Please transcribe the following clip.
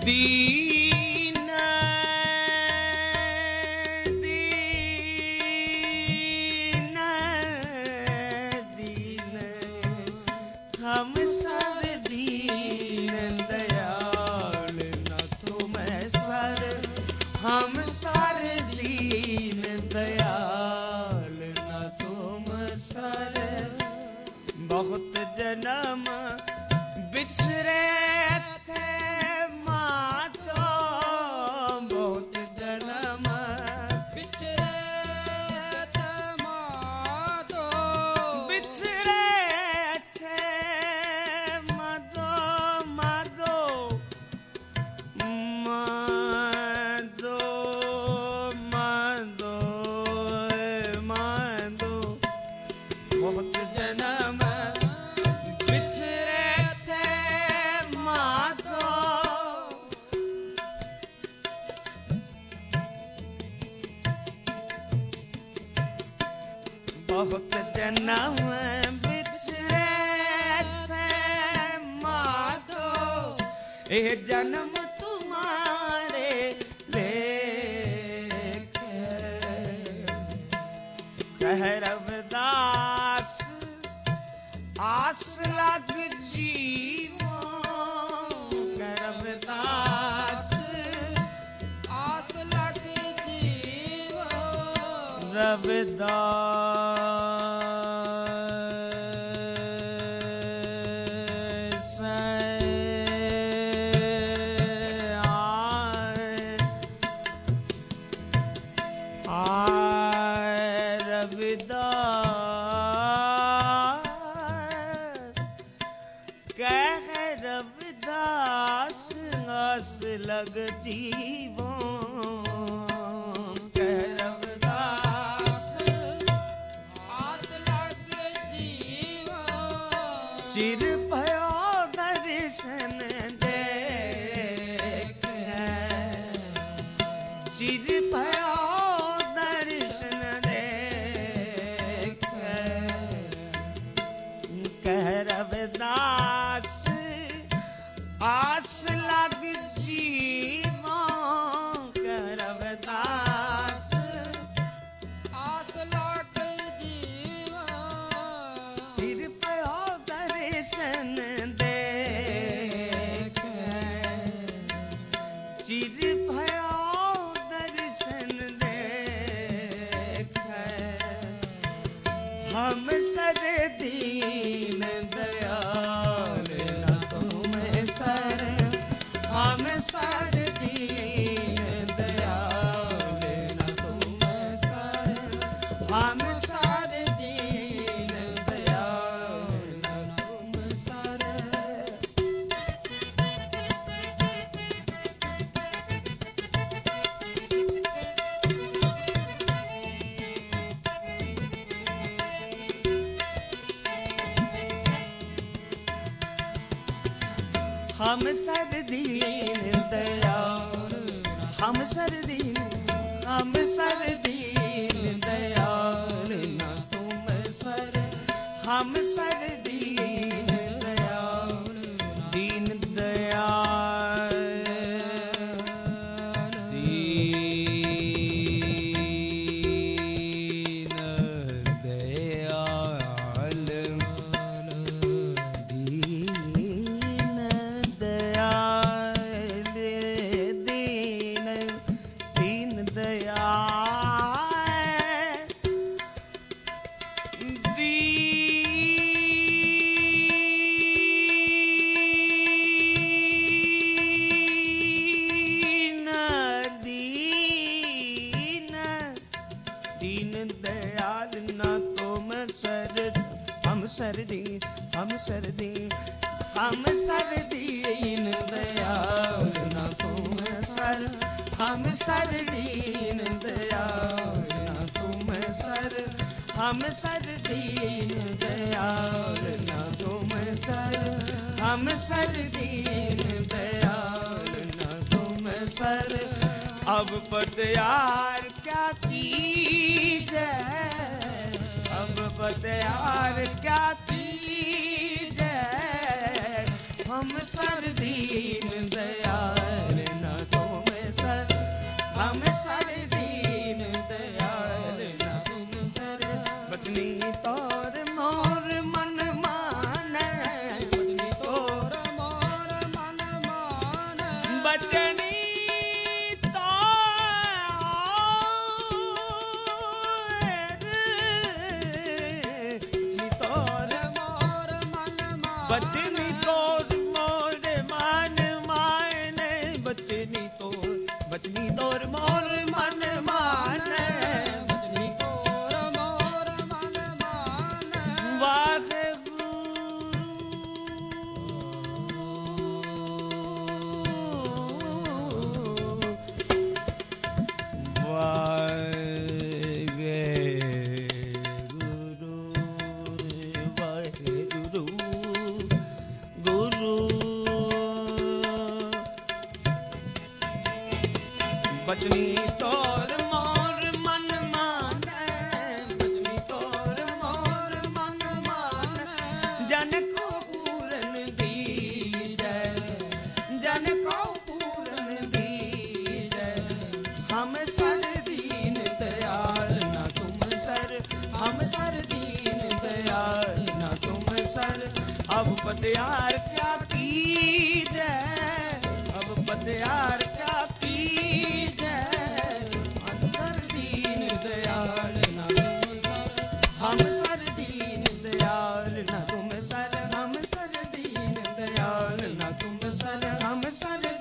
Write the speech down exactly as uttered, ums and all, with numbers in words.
दीन दीन दीन हम सब दीन दयाल न तुम सर हम सर दीन दयाल न तुम सर बहुत जन्म बिछड़े थे मातो बहुत जन्म बिछड़े थे मातो बिछड़े थे मातो मातो मातो मातो मातो बहुत जन्म बिछड़े थे मातो बहुत जन्म बिछड़े थे मातो ये जन्म तुम्हारे लेखे कह रविदास आस लग जीवो कह रविदास आस लग जीवो रविदास आए आए रविदास कह रविदास आस लग जीवो कह रविदास आस लग जीवो चिर भयो दर्शन देख चिर भयो दर्शन देख कह रविदास आस लग जीवो कह रविदास आस लग जीवो चिर भयो दर्शन देख चिर भयो दर्शन देख हम सर दीन दयाल न तुम सर हम सर दीन दयाल न तुम सर हम सर दीन दयाल न तुम सर हम सर दीन दयाल हम सर दीन हम सर दीन दयाल न तुम सर हम सर दीन दयाल दीन दयाल दीन दयाल दीन दयाल दीन दीन दयाल दीन दीन दीन दयाल न तुम सर हम सर दीन हम सर दीन हम सर दीन दयाल न तुम सर हम सर दीन दयाल न तुम सर हम सर दीन दयाल न तुम सर हम सर दीन दयाल न तुम सर अब पतयार क्या कीजे अब पतयार क्या कीजे हम सर दीन दयाल बचनी बचनी तोर मोर मन माने बचनी तोर बचनी तोर मोर मन माने बचनी तोर मोर मन माने वाहे बचनी तोर मोर मन माने बचनी तोर मोर मन माने जन को पूरन दीजै जन को पूरन दीजै हम सर दीन दयाल ना तुम सर हम सर दीन दयाल ना तुम सर अब पतियार क्या कीजै अब पतियार क्या कीजै अंतर दीन दयाल ना तुम सर हम सर दीन दयाल ना तुम सर हम सर दीन दयाल ना तुम सर हम सर